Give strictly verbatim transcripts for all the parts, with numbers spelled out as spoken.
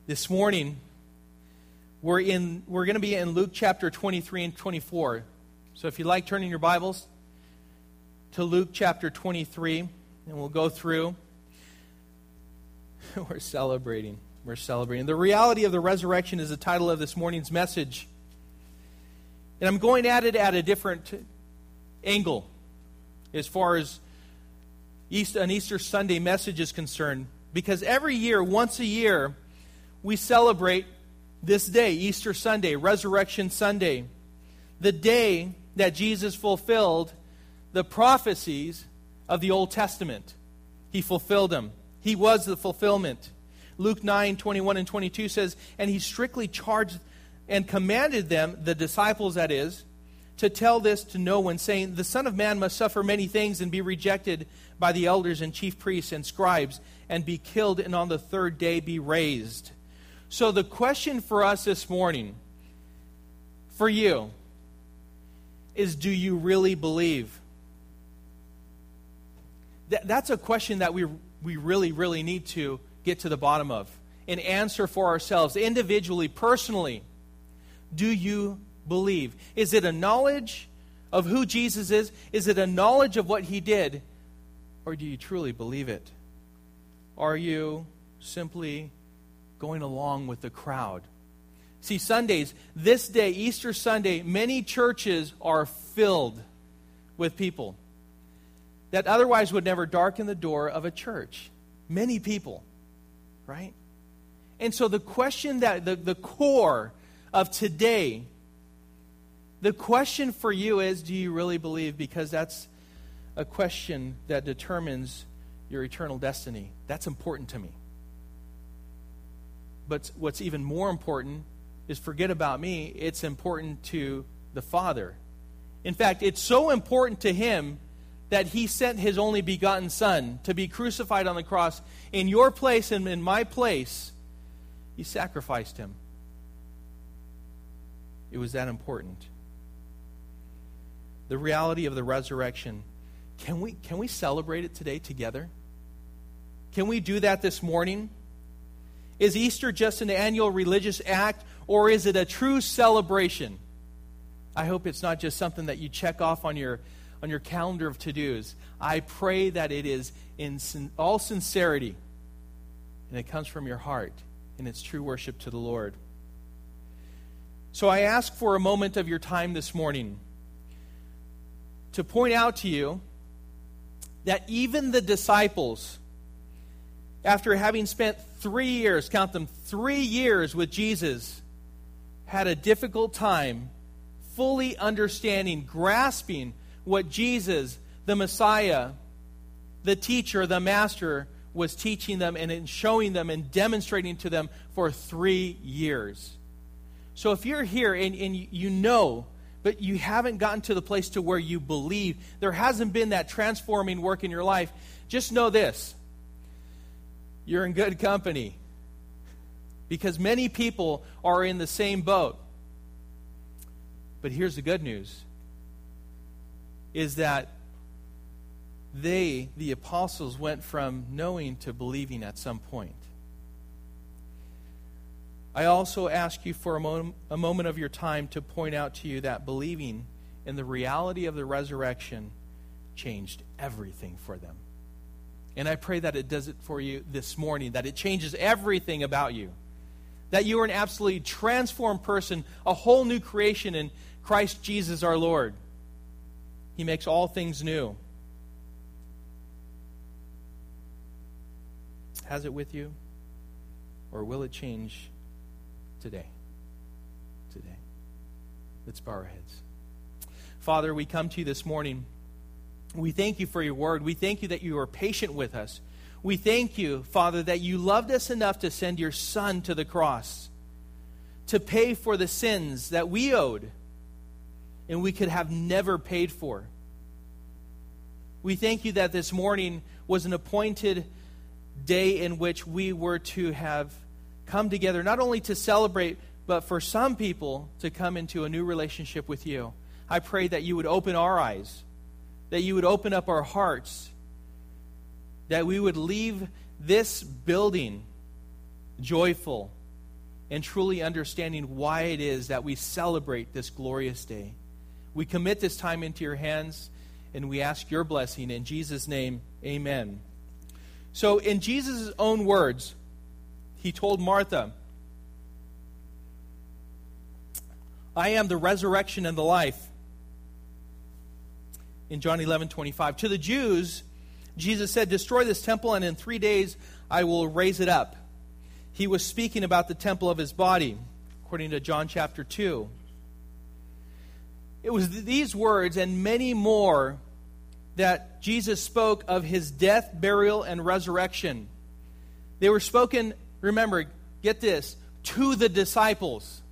This morning, we're in we're going to be in Luke chapter twenty-three and twenty-four. So if you like turning your Bibles to Luke chapter twenty-three, and we'll go through. We're celebrating. We're celebrating. The reality of the resurrection is the title of this morning's message. And I'm going at it at a different angle as far as East, an Easter Sunday message is concerned. Because every year, once a year, we celebrate this day, Easter Sunday, Resurrection Sunday, the day that Jesus fulfilled the prophecies of the Old Testament. He fulfilled them. He was the fulfillment. Luke nine, twenty-one and twenty-two says, "And he strictly charged and commanded them," the disciples that is, "to tell this to no one, saying, the Son of Man must suffer many things and be rejected by the elders and chief priests and scribes, and be killed, and on the third day be raised." So the question for us this morning, for you, is do you really believe? Th- that's a question that we we really, really need to get to the bottom of and answer for ourselves, individually, personally. Do you believe? Is it a knowledge of who Jesus is? Is it a knowledge of what He did? Or do you truly believe it? Are you simply going along with the crowd? See, Sundays, this day, Easter Sunday, many churches are filled with people that otherwise would never darken the door of a church. Many people, right? And so the question that, the, the core of today, the question for you is, do you really believe? Because that's a question that determines your eternal destiny. That's important to me. But what's even more important is, forget about me, it's important to the Father. In fact, it's so important to Him that He sent His only begotten Son to be crucified on the cross in your place and in my place. He sacrificed Him. It was that important. The reality of the resurrection. Can we, can we celebrate it today together? Can we do that this morning? Is Easter just an annual religious act, or is it a true celebration? I hope it's not just something that you check off on your on your calendar of to-dos. I pray that it is in sin, all sincerity, and it comes from your heart, and it's true worship to the Lord. So I ask for a moment of your time this morning to point out to you that even the disciples, after having spent three years, count them, three years with Jesus, had a difficult time fully understanding, grasping what Jesus, the Messiah, the teacher, the master, was teaching them and showing them and demonstrating to them for three years. So if you're here and, and you know, but you haven't gotten to the place to where you believe, there hasn't been that transforming work in your life, just know this: you're in good company. Because many people are in the same boat. But here's the good news, is that they, the apostles, went from knowing to believing at some point. I also ask you for a, mo- a moment of your time to point out to you that believing in the reality of the resurrection changed everything for them. And I pray that it does it for you this morning, that it changes everything about you. That you are an absolutely transformed person, a whole new creation in Christ Jesus our Lord. He makes all things new. Has it with you? Or will it change today? Today. Let's bow our heads. Father, we come to you this morning. We thank you for your word. We thank you that you are patient with us. We thank you, Father, that you loved us enough to send your Son to the cross to pay for the sins that we owed and we could have never paid for. We thank you that this morning was an appointed day in which we were to have come together, not only to celebrate, but for some people to come into a new relationship with you. I pray that you would open our eyes, that you would open up our hearts, that we would leave this building joyful, and truly understanding why it is that we celebrate this glorious day. We commit this time into your hands, and we ask your blessing. In Jesus' name, amen. So in Jesus' own words, he told Martha, I am the resurrection and the life. In John eleven twenty-five. To the Jews, Jesus said, destroy this temple, and in three days I will raise it up. He was speaking about the temple of his body, according to John chapter two. It was these words and many more that Jesus spoke of his death, burial, and resurrection. They were spoken, remember, get this, to the disciples.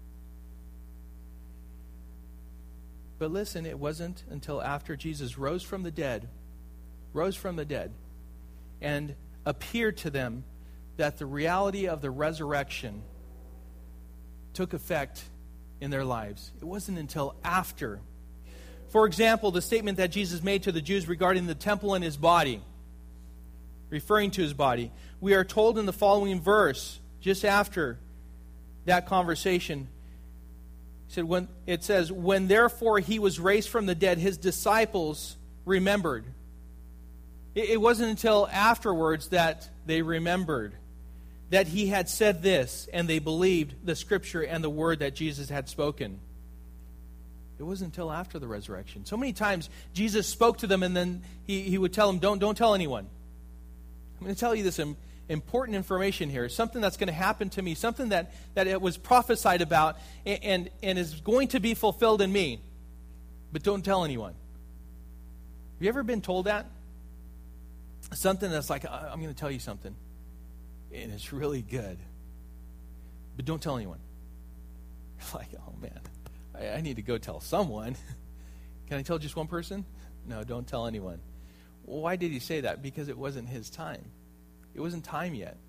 But listen, it wasn't until after Jesus rose from the dead, rose from the dead, and appeared to them that the reality of the resurrection took effect in their lives. It wasn't until after. For example, the statement that Jesus made to the Jews regarding the temple and his body, referring to his body, we are told in the following verse, just after that conversation, he said, when, it says, when therefore he was raised from the dead, his disciples remembered. It, it wasn't until afterwards that they remembered that he had said this, and they believed the scripture and the word that Jesus had spoken. It wasn't until after the resurrection. So many times Jesus spoke to them, and then he, he would tell them, don't, don't tell anyone. I'm going to tell you this important information here, something that's going to happen to me, something that, that it was prophesied about and, and, and is going to be fulfilled in me. But don't tell anyone. Have you ever been told that? Something that's like, I'm going to tell you something, and it's really good, but don't tell anyone. You're like, oh man, I, I need to go tell someone. Can I tell just one person? No, don't tell anyone. Well, why did he say that? Because it wasn't his time. It wasn't time yet.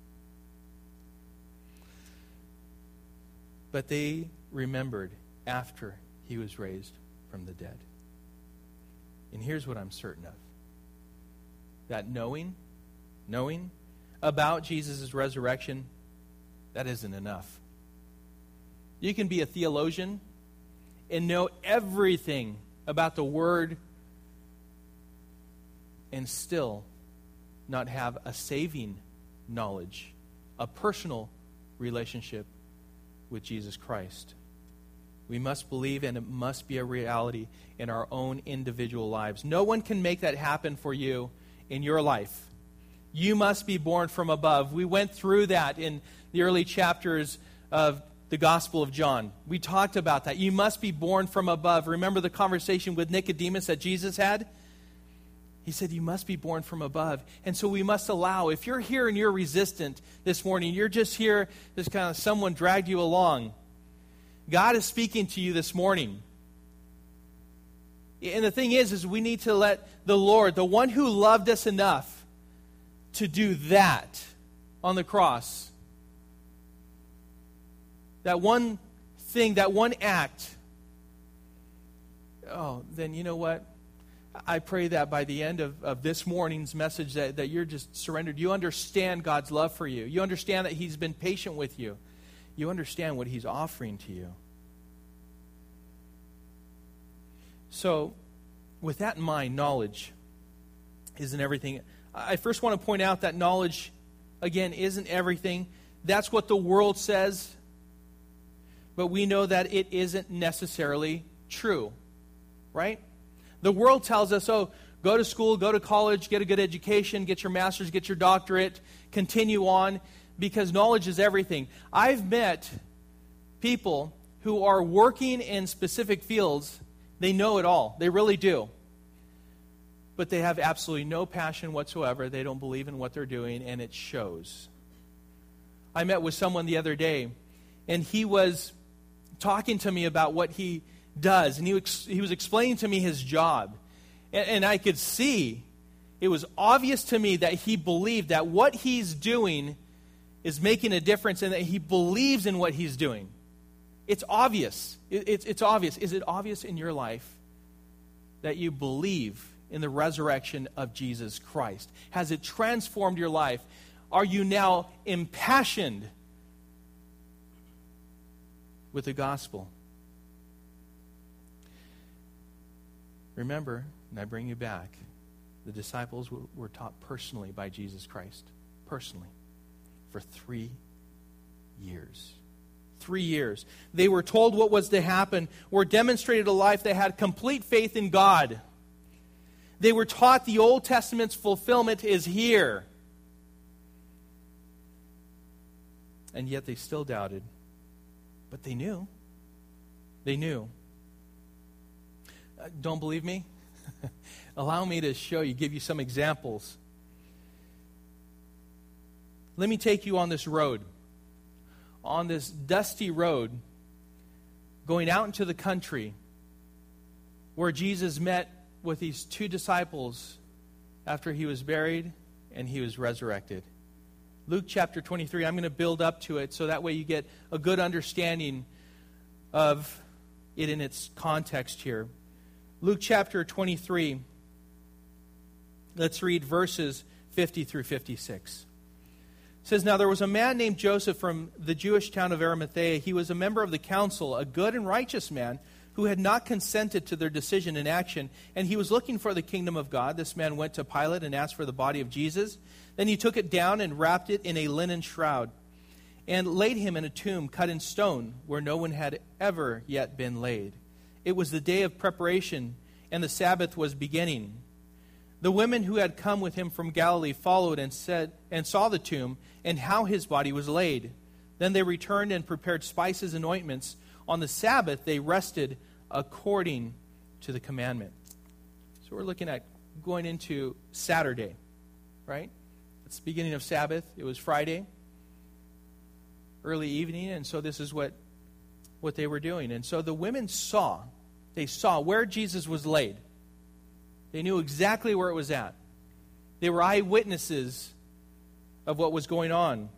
But they remembered after he was raised from the dead. And here's what I'm certain of. That knowing, knowing about Jesus' resurrection, that isn't enough. You can be a theologian and know everything about the Word and still not have a saving knowledge, a personal relationship with Jesus Christ. We must believe, and it must be a reality in our own individual lives. No one can make that happen for you in your life. You must be born from above. We went through that in the early chapters of the Gospel of John. We talked about that. You must be born from above. Remember the conversation with Nicodemus that Jesus had? He said, you must be born from above. And so we must allow, if you're here and you're resistant this morning, you're just here, just kind of someone dragged you along, God is speaking to you this morning. And the thing is, is we need to let the Lord, the one who loved us enough to do that on the cross, that one thing, that one act, oh, then you know what? I pray that by the end of, of this morning's message that, that you're just surrendered. You understand God's love for you. You understand that He's been patient with you. You understand what He's offering to you. So, with that in mind, knowledge isn't everything. I first want to point out that knowledge, again, isn't everything. That's what the world says. But we know that it isn't necessarily true. Right? The world tells us, oh, go to school, go to college, get a good education, get your master's, get your doctorate, continue on, because knowledge is everything. I've met people who are working in specific fields. They know it all. They really do. But they have absolutely no passion whatsoever. They don't believe in what they're doing, and it shows. I met with someone the other day, and he was talking to me about what he does, and he, ex- he was explaining to me his job. And, and I could see, it was obvious to me that he believed that what he's doing is making a difference and that he believes in what he's doing. It's obvious. It, it's, it's obvious. Is it obvious in your life that you believe in the resurrection of Jesus Christ? Has it transformed your life? Are you now impassioned with the gospel. Remember, and I bring you back, the disciples were, were taught personally by Jesus Christ. Personally. For three years. Three years. They were told what was to happen, were demonstrated a life that had complete faith in God. They were taught the Old Testament's fulfillment is here. And yet they still doubted. But they knew. They knew. Uh, don't believe me? Allow me to show you, give you some examples. Let me take you on this road. On this dusty road, going out into the country, where Jesus met with these two disciples after he was buried and he was resurrected. Luke chapter twenty-three, I'm going to build up to it so that way you get a good understanding of it in its context here. Luke chapter twenty-three, let's read verses fifty through fifty-six. It says, "Now there was a man named Joseph from the Jewish town of Arimathea. He was a member of the council, a good and righteous man who had not consented to their decision and action, and he was looking for the kingdom of God. This man went to Pilate and asked for the body of Jesus. Then he took it down and wrapped it in a linen shroud and laid him in a tomb cut in stone where no one had ever yet been laid. It was the day of preparation, and the Sabbath was beginning. The women who had come with him from Galilee followed and said and saw the tomb and how his body was laid. Then they returned and prepared spices and ointments. On the Sabbath they rested according to the commandment." So we're looking at going into Saturday, right? It's the beginning of Sabbath. It was Friday, early evening, and so this is what, what they were doing. And so the women saw, they saw where Jesus was laid. They knew exactly where it was at. They were eyewitnesses of what was going on.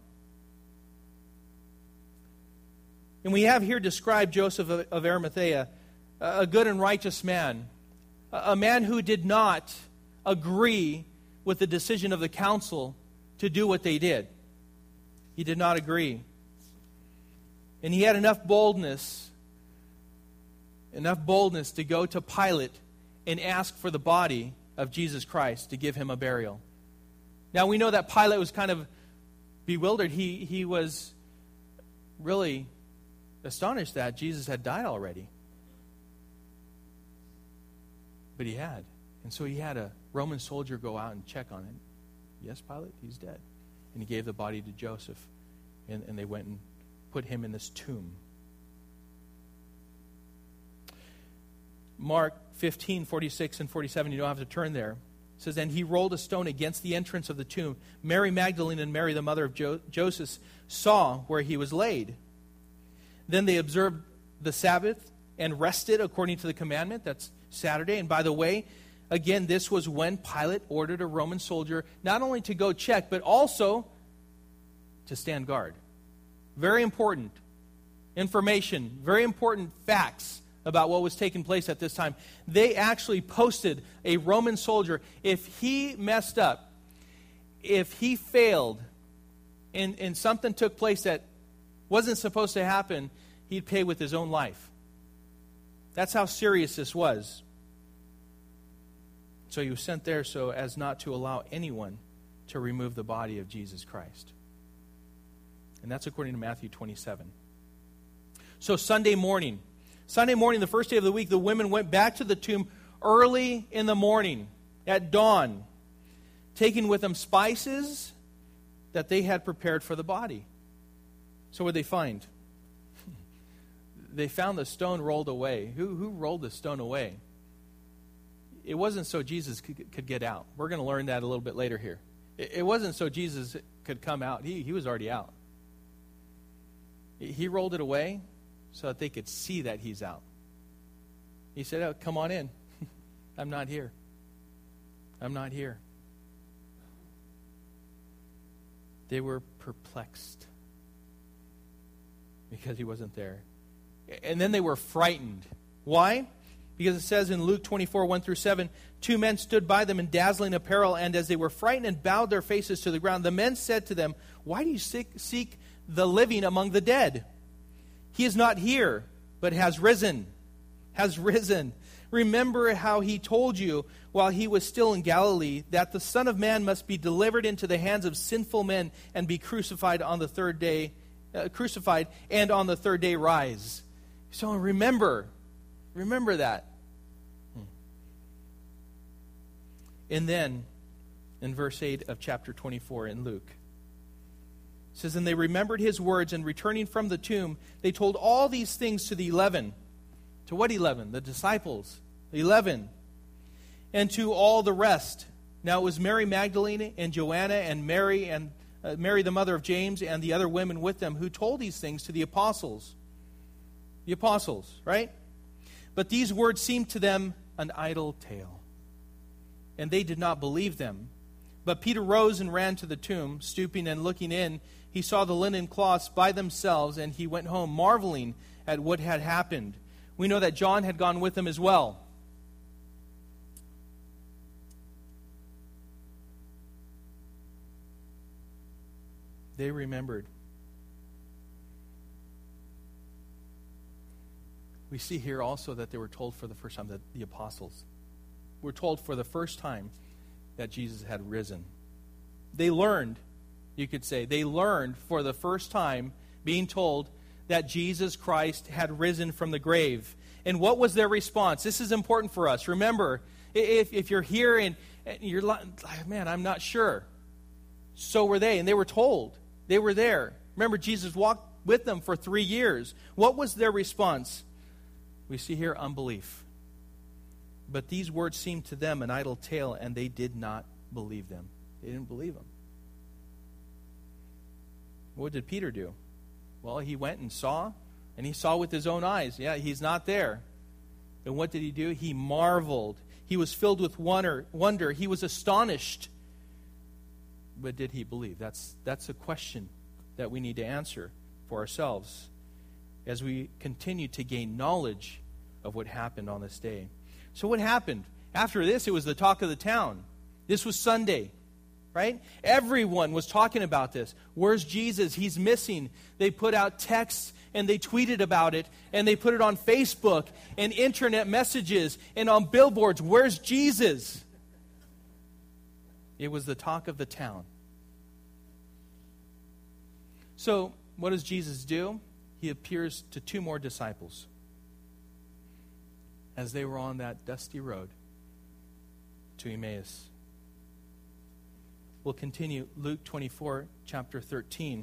And we have here described Joseph of, of Arimathea, a good and righteous man, a man who did not agree with the decision of the council to do what they did. He did not agree. And he had enough boldness, enough boldness to go to Pilate and ask for the body of Jesus Christ to give him a burial. Now we know that Pilate was kind of bewildered. He, he was really astonished that Jesus had died already. But he had. And so he had a Roman soldier go out and check on him. Yes, Pilate, he's dead. And he gave the body to Joseph. And, and they went and put him in this tomb. Mark fifteen, forty-six and forty-seven, you don't have to turn there. It says, "And he rolled a stone against the entrance of the tomb. Mary Magdalene and Mary, the mother of jo- Joseph, saw where he was laid. Then they observed the Sabbath and rested according to the commandment." That's Saturday. And by the way, again, this was when Pilate ordered a Roman soldier not only to go check, but also to stand guard. Very important information, very important facts about what was taking place at this time. They actually posted a Roman soldier. If he messed up, if he failed, and, and something took place that wasn't supposed to happen, he'd pay with his own life. That's how serious this was. So he was sent there so as not to allow anyone to remove the body of Jesus Christ. And that's according to Matthew twenty-seven. So Sunday morning, Sunday morning, the first day of the week, the women went back to the tomb early in the morning, at dawn, taking with them spices that they had prepared for the body. So what did they find? They found the stone rolled away. Who, who rolled the stone away? It wasn't so Jesus could, could get out. We're going to learn that a little bit later here. It, it wasn't so Jesus could come out. He, he was already out. He rolled it away so that they could see that he's out. He said, "Oh, come on in. I'm not here. I'm not here." They were perplexed because he wasn't there. And then they were frightened. Why? Because it says in Luke twenty-four, one through seven, "Two men stood by them in dazzling apparel, and as they were frightened and bowed their faces to the ground, the men said to them, 'Why do you seek, seek the living among the dead? He is not here, but has risen. Has risen. Remember how he told you while he was still in Galilee that the Son of Man must be delivered into the hands of sinful men and be crucified on the third day, uh, crucified and on the third day rise. So remember, remember that. Hmm. And then in verse eight of chapter twenty-four in Luke, it says, and they remembered his words, and returning from the tomb, they told all these things to the eleven. To what eleven? The disciples. The eleven. And to all the rest. Now it was Mary Magdalene and Joanna and Mary and uh, Mary the mother of James and the other women with them who told these things to the apostles. The apostles, right? But these words seemed to them an idle tale, and they did not believe them. But Peter rose and ran to the tomb, stooping and looking in. He saw the linen cloths by themselves, and he went home, marveling at what had happened. We know that John had gone with them as well. They remembered. We see here also that they were told for the first time, that the apostles were told for the first time that Jesus had risen. They learned, you could say, they learned for the first time, being told that Jesus Christ had risen from the grave. And what was their response? This is important for us. Remember, if, if you're here and, and you're like, man, I'm not sure. So were they, and they were told. They were there. Remember, Jesus walked with them for three years. What was their response? We see here unbelief. But these words seemed to them an idle tale, and they did not believe them. They didn't believe them. What did Peter do? Well, he went and saw, and he saw with his own eyes. Yeah, he's not there. And what did he do? He marveled. He was filled with wonder. wonder. He was astonished. But did he believe? That's, that's a question that we need to answer for ourselves as we continue to gain knowledge of what happened on this day. So what happened? After this, it was the talk of the town. This was Sunday, right? Everyone was talking about this. Where's Jesus? He's missing. They put out texts and they tweeted about it, and they put it on Facebook and internet messages and on billboards. Where's Jesus? It was the talk of the town. So what does Jesus do? He appears to two more disciples as they were on that dusty road to Emmaus. We'll continue Luke twenty-four, chapter thirteen.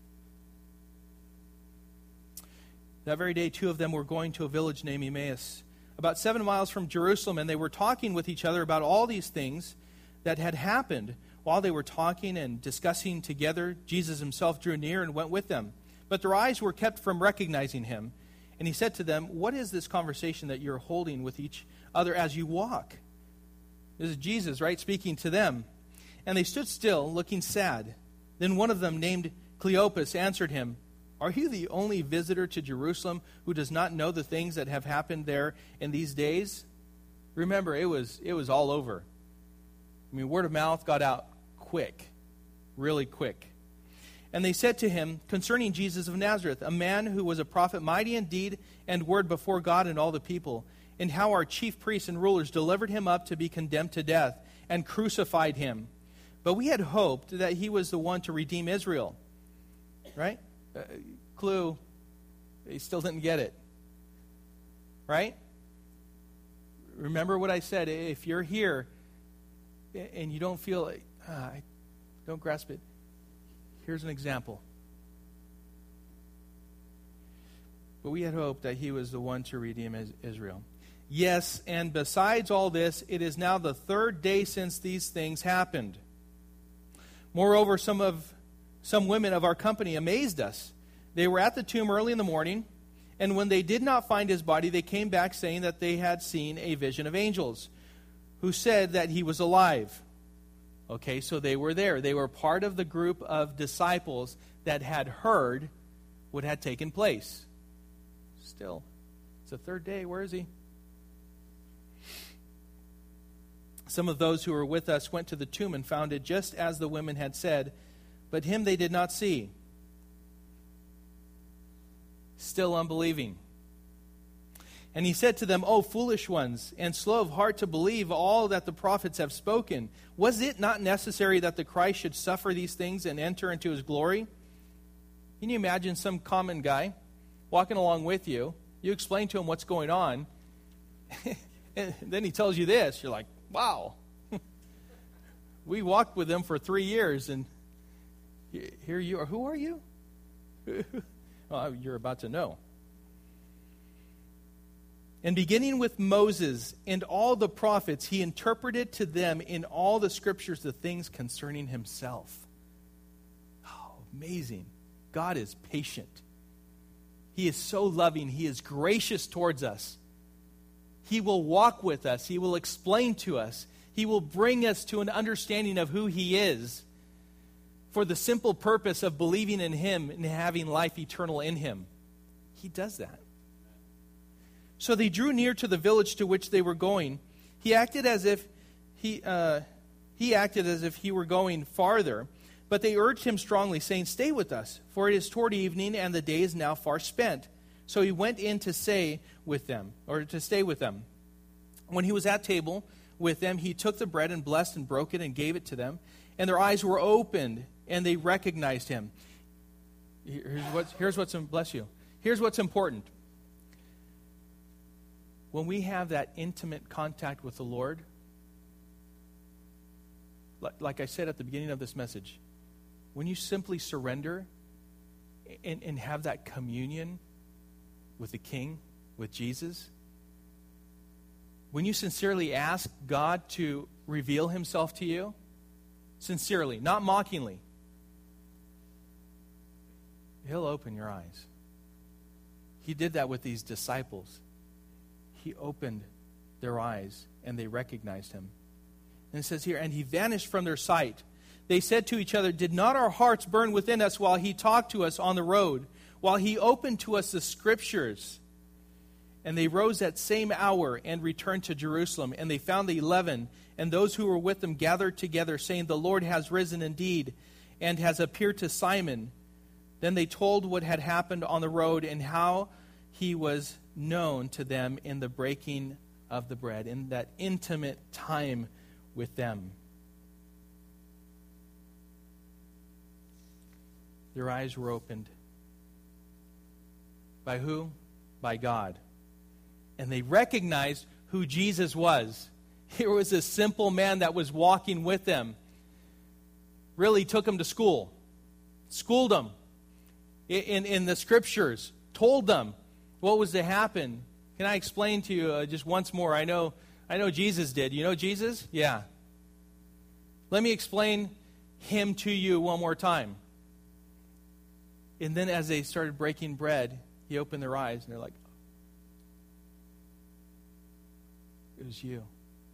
That very day, two of them were going to a village named Emmaus, about seven miles from Jerusalem, and they were talking with each other about all these things that had happened. While they were talking and discussing together, Jesus himself drew near and went with them. But their eyes were kept from recognizing him. And he said to them, what is this conversation that you're holding with each other as you walk? This is Jesus, right, speaking to them. And they stood still, looking sad. Then one of them, named Cleopas, answered him, are you the only visitor to Jerusalem who does not know the things that have happened there in these days? Remember, it was it was all over. I mean, word of mouth got out quick, really quick. And they said to him concerning Jesus of Nazareth, a man who was a prophet, mighty in deed and word before God and all the people, and how our chief priests and rulers delivered him up to be condemned to death and crucified him. But we had hoped that he was the one to redeem Israel. Right? Uh, clue, they still didn't get it. Right? Remember what I said. If you're here and you don't feel, uh, I don't grasp it, here's an example. But we had hoped that he was the one to redeem Israel. Yes, and besides all this, it is now the third day since these things happened. Moreover, some of some women of our company amazed us. They were at the tomb early in the morning, and when they did not find his body, they came back saying that they had seen a vision of angels, who said that he was alive. Okay, so they were there. They were part of the group of disciples that had heard what had taken place. Still, it's the third day. Where is he? Some of those who were with us went to the tomb and found it just as the women had said, but him they did not see. still unbelieving. And he said to them, O foolish ones, and slow of heart to believe all that the prophets have spoken. Was it not necessary that the Christ should suffer these things and enter into his glory? Can you imagine some common guy walking along with you? You explain to him what's going on, and then he tells you this. You're like, wow. We walked with him for three years, and here you are. Who are you? Well, you're about to know. And beginning with Moses and all the prophets, he interpreted to them in all the scriptures the things concerning himself. Oh, amazing. God is patient. He is so loving. He is gracious towards us. He will walk with us. He will explain to us. He will bring us to an understanding of who he is for the simple purpose of believing in him and having life eternal in him. He does that. So they drew near to the village to which they were going. He acted as if he uh, he acted as if he were going farther, but they urged him strongly, saying, "Stay with us, for it is toward evening, and the day is now far spent." So he went in to stay with them, or to stay with them. When he was at table with them, he took the bread and blessed and broke it and gave it to them, and their eyes were opened, and they recognized him. Here's what's, here's what's bless you. Here's what's important. When we have that intimate contact with the Lord, like I said at the beginning of this message, when you simply surrender and, and have that communion with the King, with Jesus, when you sincerely ask God to reveal himself to you, sincerely, not mockingly, he'll open your eyes. He did that with these disciples. He opened their eyes, and they recognized him. And it says here, and he vanished from their sight. They said to each other, "Did not our hearts burn within us while he talked to us on the road, while he opened to us the Scriptures?" And they rose that same hour and returned to Jerusalem. And they found the eleven, and those who were with them gathered together, saying, "The Lord has risen indeed, and has appeared to Simon." Then they told what had happened on the road, and how he was known to them in the breaking of the bread, in that intimate time with them. Their eyes were opened. By who? By God. And they recognized who Jesus was. Here was a simple man that was walking with them. Really took them to school. Schooled them in, in the Scriptures. Told them what was to happen. Can I explain to you uh, just once more? I know I know Jesus did. You know Jesus? Yeah. Let me explain him to you one more time. And then as they started breaking bread, he opened their eyes, and they're like, it was you.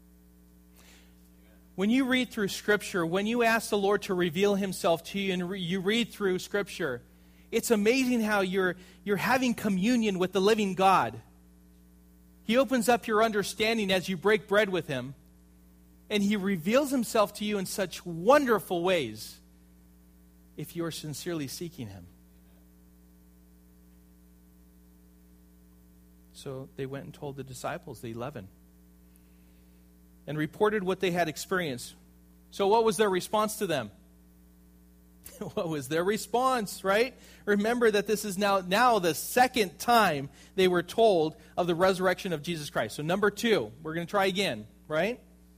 When you read through Scripture, when you ask the Lord to reveal himself to you, and re- you read through Scripture, it's amazing how you're you're having communion with the living God. He opens up your understanding as you break bread with him, and he reveals himself to you in such wonderful ways if you are sincerely seeking him. So they went and told the disciples, the eleven, and reported what they had experienced. So what was their response to them? What was their response, right? Remember that this is now, now the second time they were told of the resurrection of Jesus Christ. So number two, we're going to try again, right?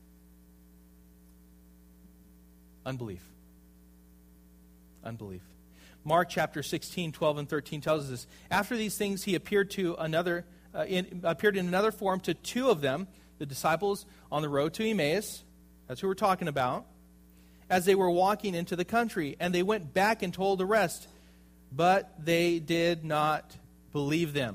Unbelief. Unbelief. Mark chapter sixteen, twelve, and thirteen tells us this. After these things, he appeared to another, uh, in, appeared in another form to two of them, the disciples on the road to Emmaus. That's who we're talking about. As they were walking into the country, and they went back and told the rest, but they did not believe them.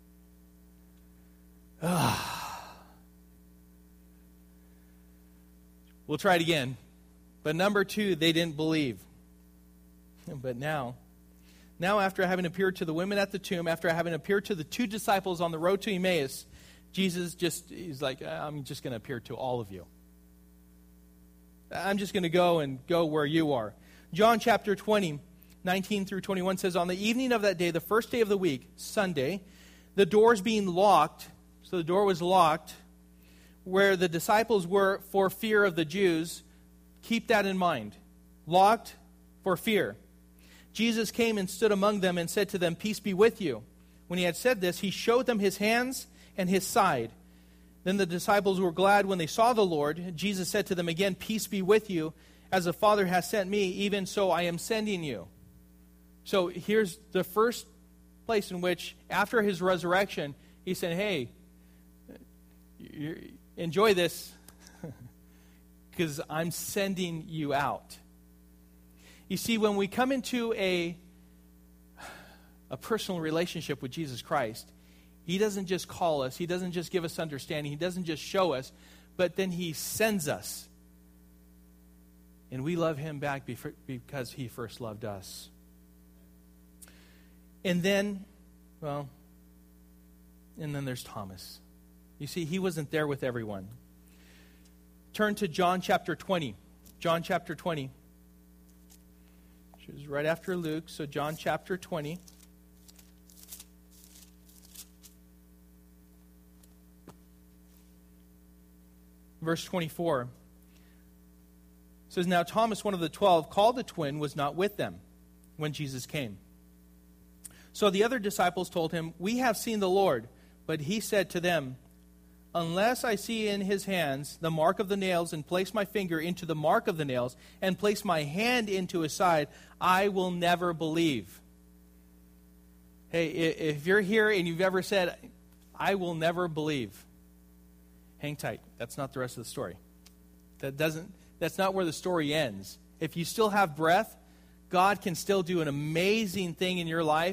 We'll try it again. But number two, they didn't believe. But now, now after having appeared to the women at the tomb, after having appeared to the two disciples on the road to Emmaus, Jesus just, he's like, I'm just going to appear to all of you. I'm just going to go and go where you are. John chapter twenty, nineteen through twenty-one says, on the evening of that day, the first day of the week, Sunday, the doors being locked, so the door was locked, where the disciples were for fear of the Jews. Keep that in mind. Locked for fear. Jesus came and stood among them and said to them, peace be with you. When he had said this, he showed them his hands and his side. Then the disciples were glad when they saw the Lord. Jesus said to them again, peace be with you. As the Father has sent me, even so I am sending you. So here's the first place in which, after his resurrection, he said, hey, enjoy this because I'm sending you out. You see, when we come into a, a personal relationship with Jesus Christ, he doesn't just call us, he doesn't just give us understanding, he doesn't just show us, but then he sends us. And we love him back because he first loved us. And then, well, and then there's Thomas. You see, he wasn't there with everyone. Turn to John chapter twenty. John chapter twenty. Which is right after Luke, so John chapter twenty. Verse twenty-four. It says, now Thomas, one of the twelve, called the twin, was not with them when Jesus came. So the other disciples told him, we have seen the Lord. But he said to them, unless I see in his hands the mark of the nails, and place my finger into the mark of the nails, and place my hand into his side, I will never believe. Hey, if you're here and you've ever said, I will never believe, hang tight. That's not the rest of the story. That doesn't, that's not where the story ends. If you still have breath, God can still do an amazing thing in your life.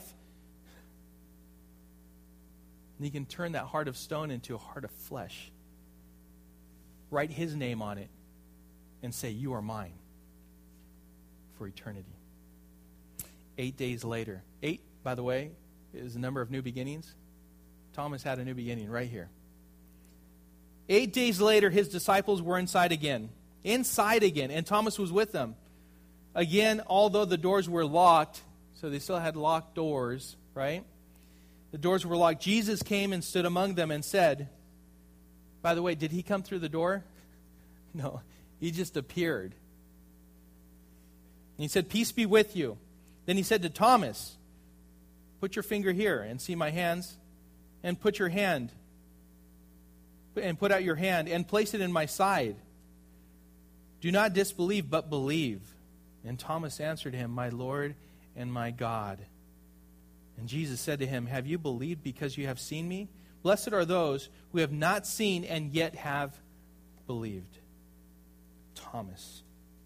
And he can turn that heart of stone into a heart of flesh. Write his name on it and say, you are mine for eternity. Eight days later. Eight, by the way, is the number of new beginnings. Thomas had a new beginning right here. Eight days later, his disciples were inside again. Inside again. And Thomas was with them. Again, although the doors were locked, so they still had locked doors, right? The doors were locked. Jesus came and stood among them and said, by the way, did he come through the door? No, he just appeared. And he said, peace be with you. Then he said to Thomas, put your finger here and see my hands, and put your hand, and put out your hand, and place it in my side. Do not disbelieve, but believe. And Thomas answered him, my Lord and my God. And Jesus said to him, have you believed because you have seen me? Blessed are those who have not seen and yet have believed. Thomas.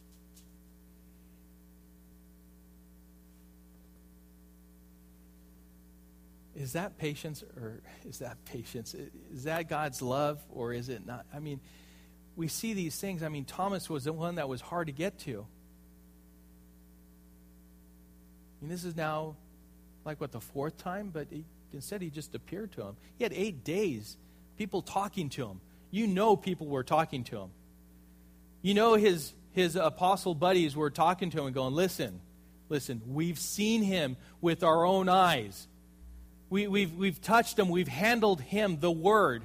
Is that patience, or is that patience? Is that God's love, or is it not? I mean, we see these things. I mean, Thomas was the one that was hard to get to. I mean, this is now like, what, the fourth time? But he, instead he just appeared to him. He had eight days, people talking to him. You know people were talking to him. You know his, his apostle buddies were talking to him and going, listen, listen, we've seen him with our own eyes. We, we've, we've touched him. We've handled him, the Word.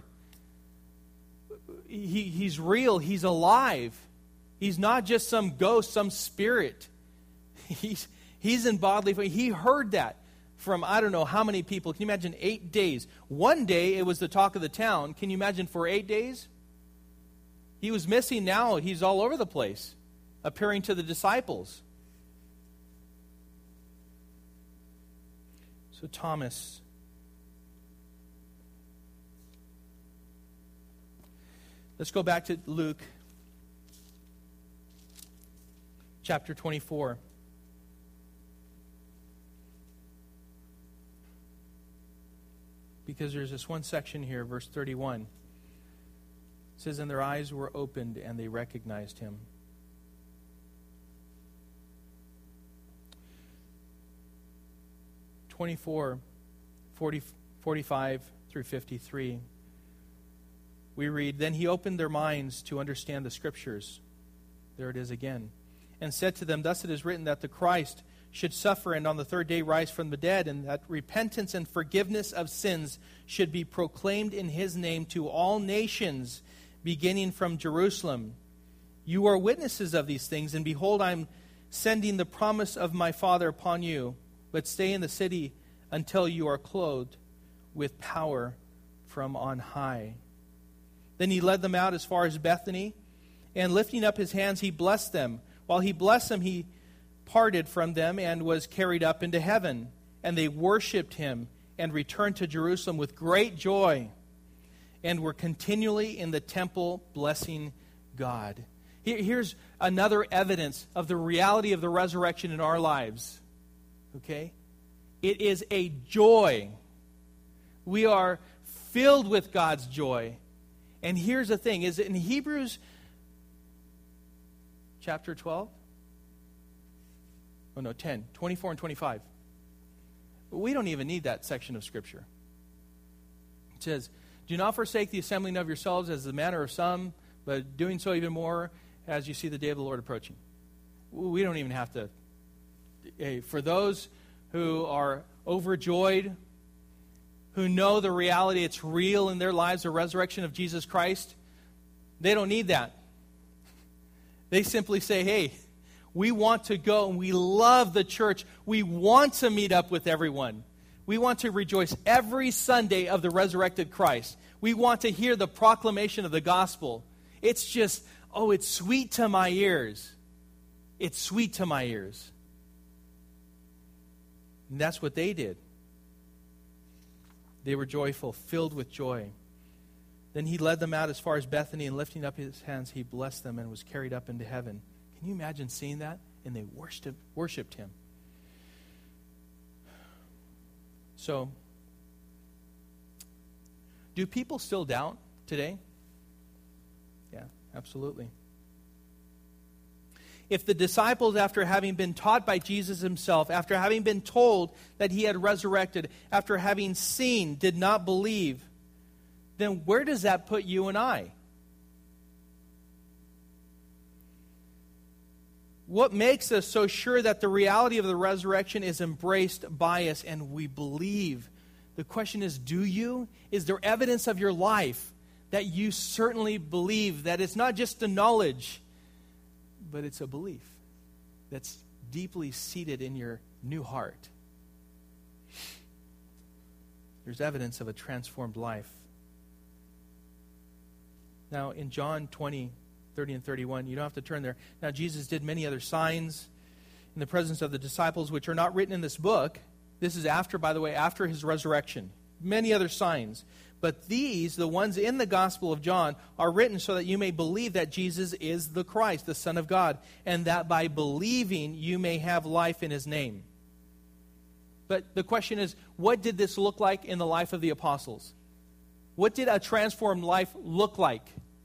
He, he's real. He's alive. He's not just some ghost, some spirit. He's, he's in bodily form. He heard that from I don't know how many people. Can you imagine eight days? One day it was the talk of the town. Can you imagine for eight days? He was missing. Now he's all over the place, appearing to the disciples. So Thomas, let's go back to Luke chapter twenty-four. Because there's this one section here, verse thirty-one. It says, and their eyes were opened and they recognized him. twenty-four, forty, forty-five through fifty-three. We read, then he opened their minds to understand the Scriptures. There it is again. And said to them, thus it is written that the Christ should suffer and on the third day rise from the dead, and that repentance and forgiveness of sins should be proclaimed in his name to all nations, beginning from Jerusalem. You are witnesses of these things, and behold, I am sending the promise of my Father upon you. But stay in the city until you are clothed with power from on high." Then he led them out as far as Bethany, and lifting up his hands, he blessed them. While he blessed them, he parted from them and was carried up into heaven. And they worshipped him and returned to Jerusalem with great joy, and were continually in the temple blessing God. Here's another evidence of the reality of the resurrection in our lives. Okay? It is a joy. We are filled with God's joy. And here's the thing, is it in Hebrews chapter twelve? Oh no, ten, twenty-four and twenty-five. We don't even need that section of Scripture. It says, "Do not forsake the assembling of yourselves as the manner of some, but doing so even more as you see the day of the Lord approaching." We don't even have to. Hey, for those who are overjoyed, who know the reality, it's real in their lives, the resurrection of Jesus Christ, they don't need that. They simply say, hey, we want to go and we love the church. We want to meet up with everyone. We want to rejoice every Sunday of the resurrected Christ. We want to hear the proclamation of the gospel. It's just, oh, it's sweet to my ears. It's sweet to my ears. And that's what they did. They were joyful, filled with joy. Then he led them out as far as Bethany, and lifting up his hands, he blessed them and was carried up into heaven. Can you imagine seeing that? And they worshiped, worshiped him. So, do people still doubt today? Yeah, absolutely. If the disciples, after having been taught by Jesus himself, after having been told that he had resurrected, after having seen, did not believe, then where does that put you and I? What makes us so sure that the reality of the resurrection is embraced by us and we believe? The question is, do you? Is there evidence of your life that you certainly believe, that it's not just a knowledge, but it's a belief that's deeply seated in your new heart? There's evidence of a transformed life. Now, in John twenty, thirty and thirty-one, you don't have to turn there. Now, Jesus did many other signs in the presence of the disciples, which are not written in this book. This is after, by the way, after his resurrection. Many other signs. But these, the ones in the Gospel of John, are written so that you may believe that Jesus is the Christ, the Son of God, and that by believing you may have life in his name. But the question is, what did this look like in the life of the apostles? What did a transformed life look like?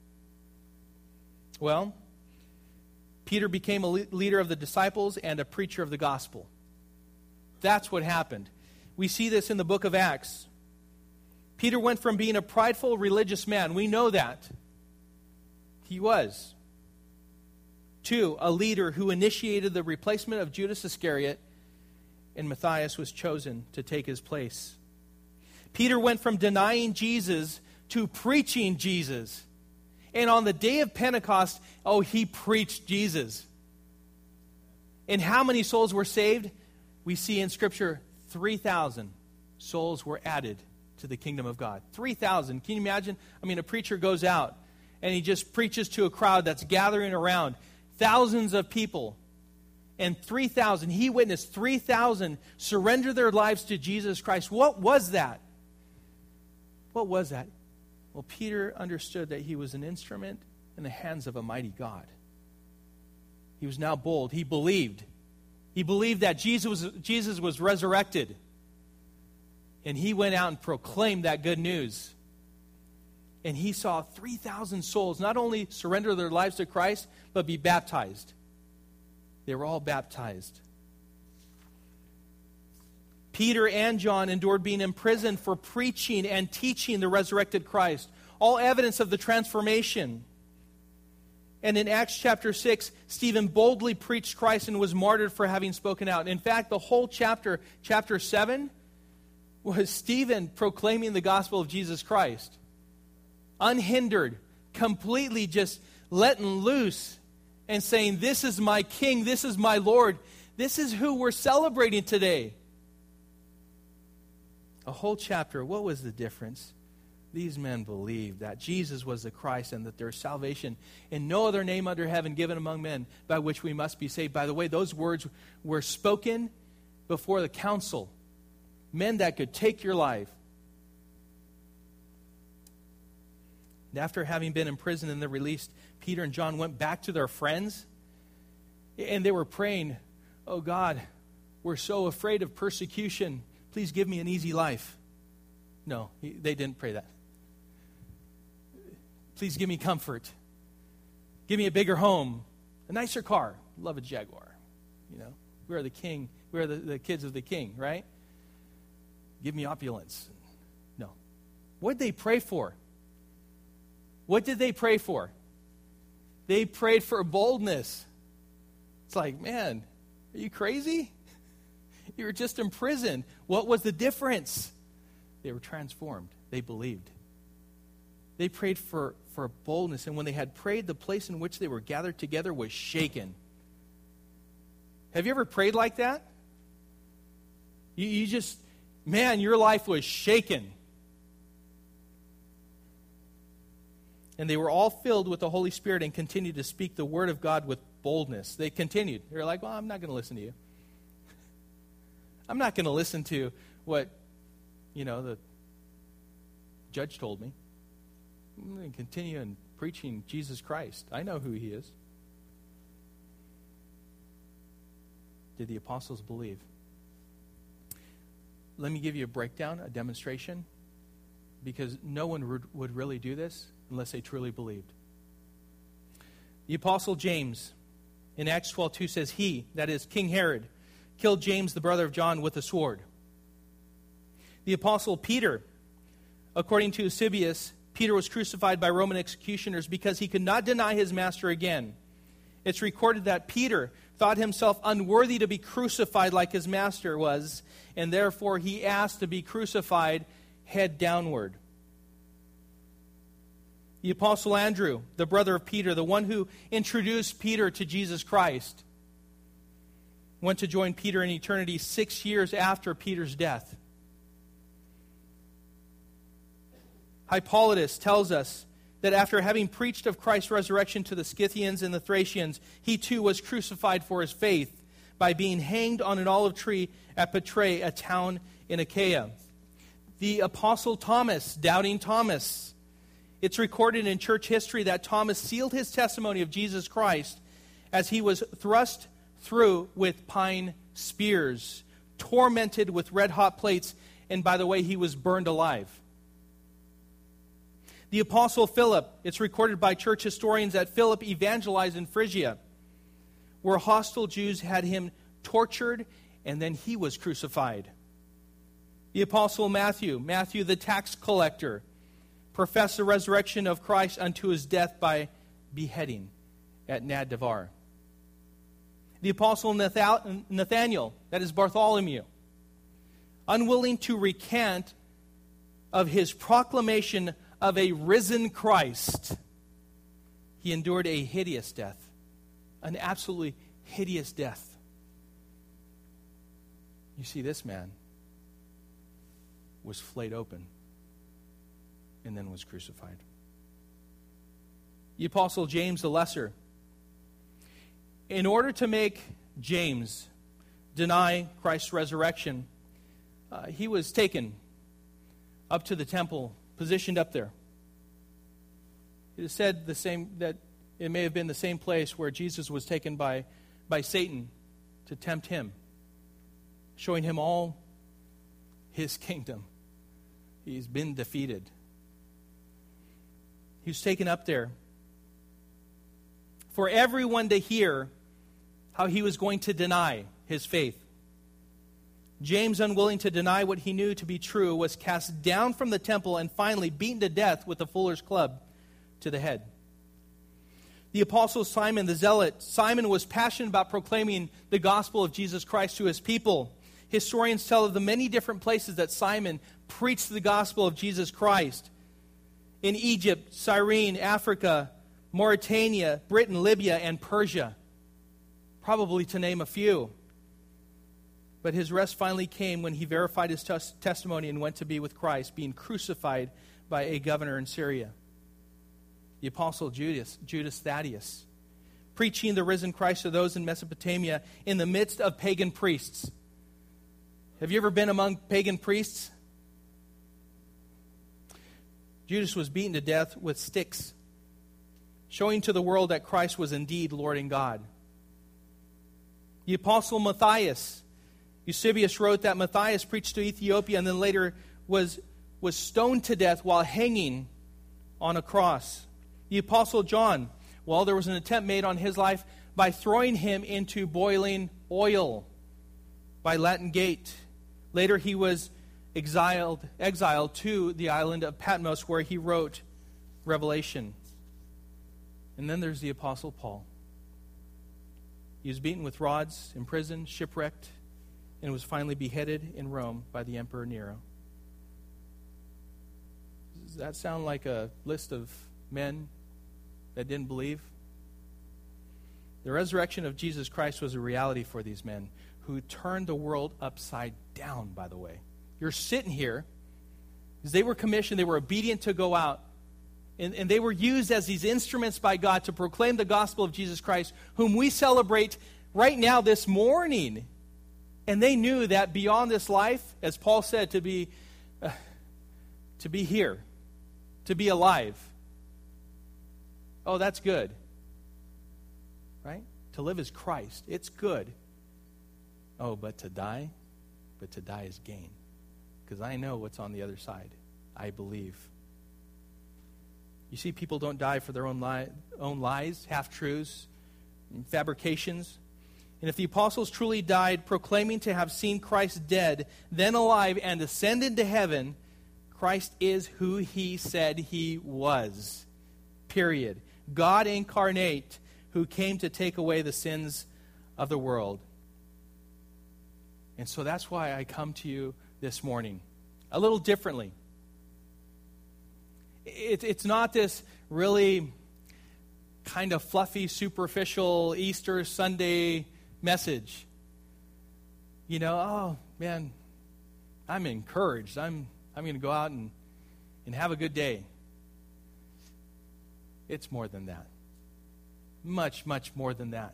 Well, Peter became a leader of the disciples and a preacher of the gospel. That's what happened. We see this in the book of Acts. Peter went from being a prideful religious man, we know that. He was. Two, a leader who initiated the replacement of Judas Iscariot, and Matthias was chosen to take his place. Peter went from denying Jesus to preaching Jesus. And on the day of Pentecost, oh, he preached Jesus. And how many souls were saved? We see in Scripture, three thousand souls were added to the kingdom of God. three thousand. Can you imagine? I mean, a preacher goes out and he just preaches to a crowd that's gathering around. Thousands of people. And three thousand, he witnessed three thousand surrender their lives to Jesus Christ. What was that? What was that? Well, Peter understood that he was an instrument in the hands of a mighty God. He was now bold. He believed. He believed that Jesus was, Jesus was resurrected. And he went out and proclaimed that good news. And he saw three thousand souls not only surrender their lives to Christ, but be baptized. They were all baptized. Peter and John endured being imprisoned for preaching and teaching the resurrected Christ. All evidence of the transformation. And in Acts chapter six, Stephen boldly preached Christ and was martyred for having spoken out. In fact, the whole chapter, chapter seven, was Stephen proclaiming the gospel of Jesus Christ. Unhindered, completely just letting loose and saying, this is my King, this is my Lord. This is who we're celebrating today. A whole chapter. What was the difference? These men believed that Jesus was the Christ and that there is salvation in no other name under heaven given among men by which we must be saved. By the way, those words were spoken before the council. Men that could take your life. And after having been imprisoned and they're released, Peter and John went back to their friends and they were praying, oh God, we're so afraid of persecution. Please give me an easy life. No, they didn't pray that. Please give me comfort. Give me a bigger home, a nicer car. Love a Jaguar. You know, we are the king. We are the, the kids of the king, right? Give me opulence. No. What did they pray for? What did they pray for? They prayed for boldness. It's like, man, are you crazy? You were just imprisoned. What was the difference? They were transformed. They believed. They prayed for, for boldness. And when they had prayed, the place in which they were gathered together was shaken. Have you ever prayed like that? You, you just, man, your life was shaken. And they were all filled with the Holy Spirit and continued to speak the word of God with boldness. They continued. They were like, well, I'm not going to listen to you. I'm not going to listen to what, you know, the judge told me. I'm going to continue in preaching Jesus Christ. I know who he is. Did the apostles believe? Let me give you a breakdown, a demonstration, because no one would, would really do this unless they truly believed. The apostle James in Acts twelve two says, he, that is King Herod, killed James, the brother of John, with a sword. The apostle Peter, according to Eusebius, Peter was crucified by Roman executioners because he could not deny his master again. It's recorded that Peter thought himself unworthy to be crucified like his master was, and therefore he asked to be crucified head downward. The apostle Andrew, the brother of Peter, the one who introduced Peter to Jesus Christ, went to join Peter in eternity six years after Peter's death. Hippolytus tells us that after having preached of Christ's resurrection to the Scythians and the Thracians, he too was crucified for his faith by being hanged on an olive tree at Petrae, a town in Achaia. The apostle Thomas, doubting Thomas, it's recorded in church history that Thomas sealed his testimony of Jesus Christ as he was thrust through with pine spears, tormented with red-hot plates, and by the way, he was burned alive. The apostle Philip, it's recorded by church historians that Philip evangelized in Phrygia, where hostile Jews had him tortured, and then he was crucified. The apostle Matthew, Matthew the tax collector, professed the resurrection of Christ unto his death by beheading at Nad Devar. The apostle Nathaniel, that is Bartholomew, unwilling to recant of his proclamation of a risen Christ, he endured a hideous death, an absolutely hideous death. You see, this man was flayed open and then was crucified. The apostle James the Lesser, in order to make James deny Christ's resurrection, uh, he was taken up to the temple, positioned up there. It is said the same that it may have been the same place where Jesus was taken by, by Satan to tempt him, showing him all his kingdom. He's been defeated. He was taken up there for everyone to hear how he was going to deny his faith. James, unwilling to deny what he knew to be true, was cast down from the temple and finally beaten to death with a fuller's club to the head. The apostle Simon the Zealot. Simon was passionate about proclaiming the gospel of Jesus Christ to his people. Historians tell of the many different places that Simon preached the gospel of Jesus Christ. In Egypt, Cyrene, Africa, Mauritania, Britain, Libya, and Persia. Probably to name a few. But his rest finally came when he verified his tes- testimony and went to be with Christ, being crucified by a governor in Syria. The apostle Judas, Judas Thaddeus, preaching the risen Christ to those in Mesopotamia in the midst of pagan priests. Have you ever been among pagan priests? Judas was beaten to death with sticks, showing to the world that Christ was indeed Lord and God. The apostle Matthias. Eusebius wrote that Matthias preached to Ethiopia and then later was, was stoned to death while hanging on a cross. The apostle John. Well, there was an attempt made on his life by throwing him into boiling oil by Latin Gate. Later he was exiled, exiled to the island of Patmos where he wrote Revelation. And then there's the apostle Paul. He was beaten with rods, imprisoned, shipwrecked, and was finally beheaded in Rome by the Emperor Nero. Does that sound like a list of men that didn't believe? The resurrection of Jesus Christ was a reality for these men who turned the world upside down, by the way. You're sitting here because they were commissioned, they were obedient to go out, and, and they were used as these instruments by God to proclaim the gospel of Jesus Christ, whom we celebrate right now this morning. And they knew that beyond this life, as Paul said, to be, uh, to be here, to be alive. Oh, that's good. Right? To live is Christ. It's good. Oh, but to die? But to die is gain. Because I know what's on the other side. I believe. You see, people don't die for their own, li- own lies, half-truths, fabrications. And if the apostles truly died proclaiming to have seen Christ dead, then alive, and ascended to heaven, Christ is who he said he was. Period. God incarnate who came to take away the sins of the world. And so that's why I come to you this morning a little differently. It, it's not this really kind of fluffy, superficial Easter Sunday message. You know, oh, man, I'm encouraged. I'm I'm going to go out and, and have a good day. It's more than that. Much, much more than that.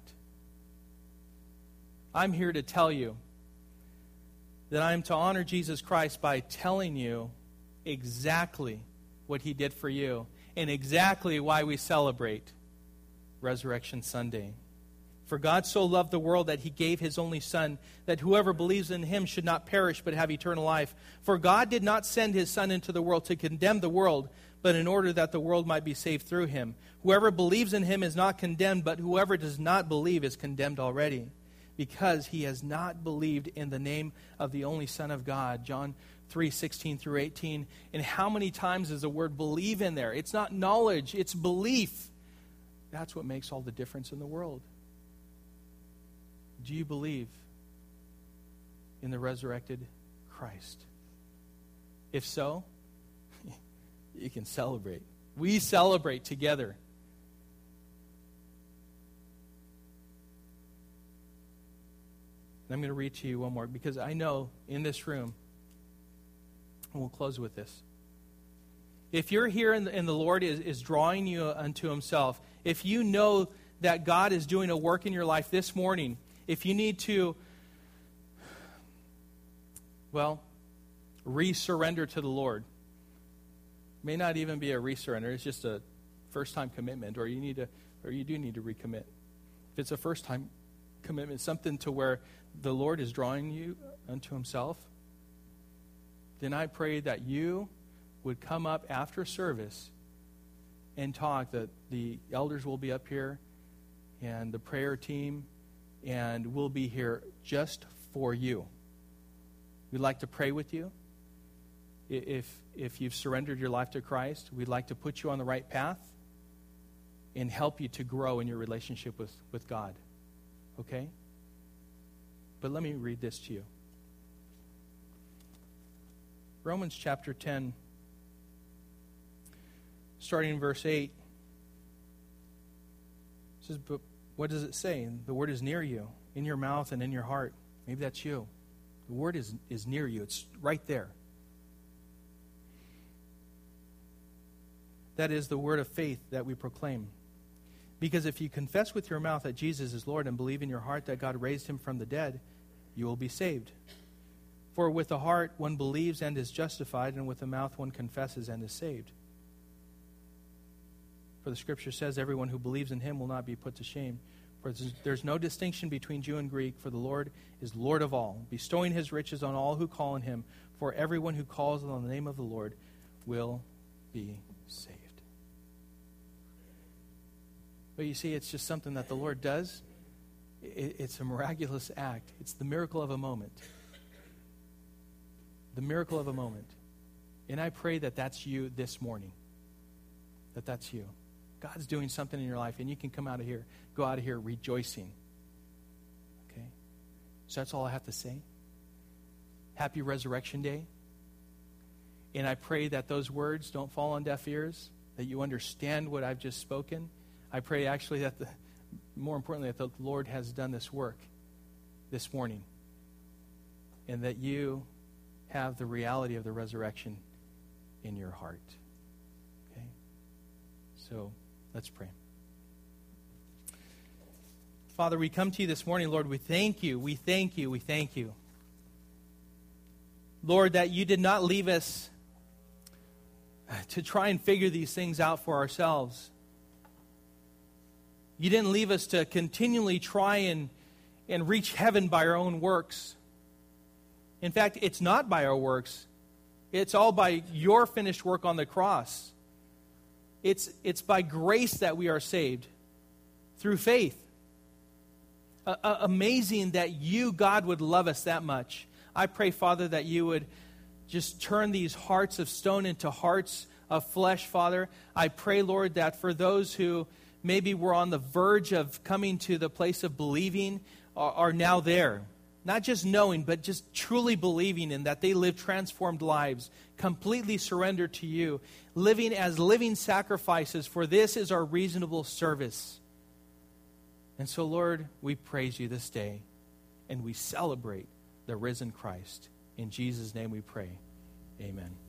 I'm here to tell you that I'm to honor Jesus Christ by telling you exactly what he did for you and exactly why we celebrate Resurrection Sunday. For God so loved the world that he gave his only Son, that whoever believes in him should not perish but have eternal life. For God did not send his Son into the world to condemn the world, but in order that the world might be saved through him. Whoever believes in him is not condemned, but whoever does not believe is condemned already, because he has not believed in the name of the only Son of God. John three sixteen through eighteen. And how many times is the word believe in there? It's not knowledge, it's belief. That's what makes all the difference in the world. Do you believe in the resurrected Christ? If so, you can celebrate. We celebrate together. And I'm going to read to you one more, because I know in this room, and we'll close with this. If you're here and the, and the Lord is, is drawing you unto himself, if you know that God is doing a work in your life this morning, if you need to, well, re-surrender to the Lord, may not even be a re-surrender, it's just a first-time commitment, or you need to, or you do need to recommit. If it's a first-time commitment, something to where the Lord is drawing you unto himself, then I pray that you would come up after service and talk. That the elders will be up here and the prayer team, and we'll be here just for you. We'd like to pray with you. If if you've surrendered your life to Christ, we'd like to put you on the right path. and help you to grow in your relationship with, with God. Okay? But let me read this to you. Romans chapter ten, starting in verse eight, says, but what does it say? The word is near you, in your mouth and in your heart. Maybe that's you. The word is, is near you. It's right there. That is the word of faith that we proclaim. Because if you confess with your mouth that Jesus is Lord and believe in your heart that God raised him from the dead, you will be saved. For with the heart one believes and is justified, and with the mouth one confesses and is saved. For the scripture says, everyone who believes in him will not be put to shame. For there's no distinction between Jew and Greek, for the Lord is Lord of all, bestowing his riches on all who call on him. For everyone who calls on the name of the Lord will be saved. But you see, it's just something that the Lord does. It's a miraculous act. It's the miracle of a moment. The miracle of a moment. And I pray that that's you this morning. That that's you. God's doing something in your life, and you can come out of here, go out of here rejoicing. Okay? So that's all I have to say. Happy Resurrection Day. And I pray that those words don't fall on deaf ears, that you understand what I've just spoken. I pray actually that, the, more importantly, that the Lord has done this work this morning, and that you have the reality of the resurrection in your heart. Okay? So let's pray. Father, we come to you this morning, Lord. We thank you. We thank you. We thank you. Lord, that you did not leave us to try and figure these things out for ourselves. You didn't leave us to continually try and, and reach heaven by our own works. In fact, it's not by our works. It's all by your finished work on the cross. It's, it's by grace that we are saved through faith. Uh, uh, amazing that you, God, would love us that much. I pray, Father, that you would just turn these hearts of stone into hearts of flesh, Father. I pray, Lord, that for those who maybe were on the verge of coming to the place of believing are, are now there. Not just knowing, but just truly believing in that they live transformed lives, completely surrendered to you, living as living sacrifices, for this is our reasonable service. And so, Lord, we praise you this day, and we celebrate the risen Christ. In Jesus' name we pray. Amen.